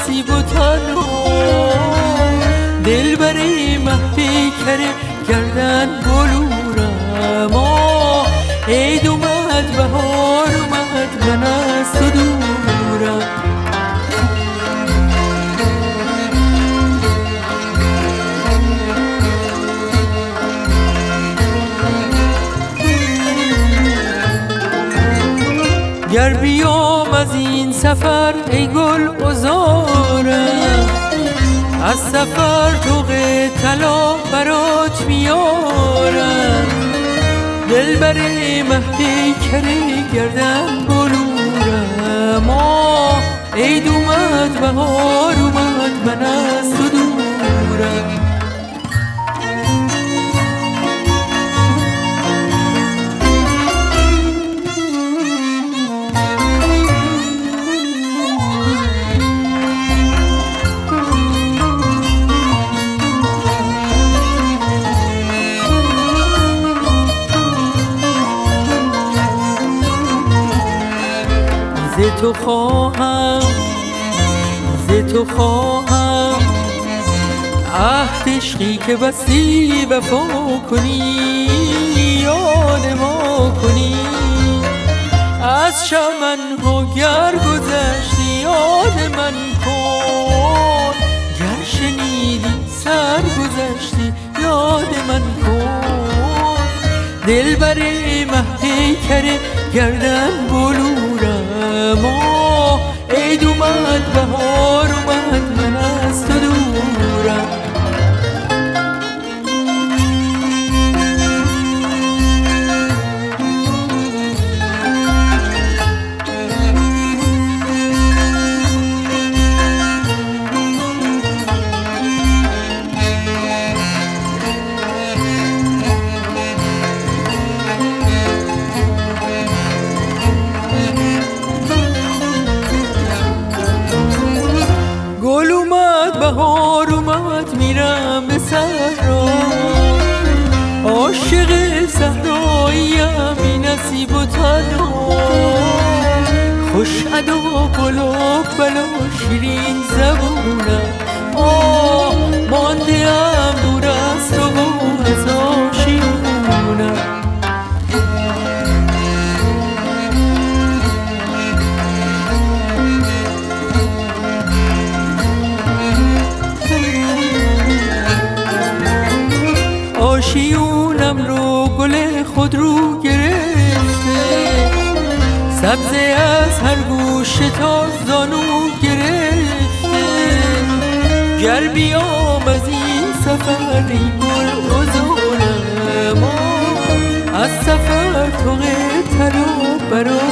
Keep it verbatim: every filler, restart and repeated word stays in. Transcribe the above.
نصیب و تنها دلبر مه پیکر گردن بلورم. آه عید اومد بهار اومد من از تو دورم. گر بیام از این سفر ای گل عذارم، از سفر طوق طلا برات میارم. دلبر مه پیکر گردن بلورم. آه عید اومد بهار اومد من از تو دورم. ز تو خواهم ز تو خواهم عهد عشقی که بستی وفا کنی، یاد ما کنی. از چمن ها گر گذشتی یاد من کن، گر شنیدی سر گذشتی یاد من کن. دلبر مه پیکر گردن بلورم. آه عید اومد بهار اومد من از تو دورم. بهار اومد میرم به صحرا، عاشق صحراییم این نصیب و تنها. خوش ادا گلاب بلا شیرین زبونم. آه مانده ام دور از تو و از آشیونم. آشیونم رو گل خود رو گرفته، سبزه از هر گوشه تا زانو گرفته. گر بیام از این سفر ای گل عذارم. از سفر طوق طلا برات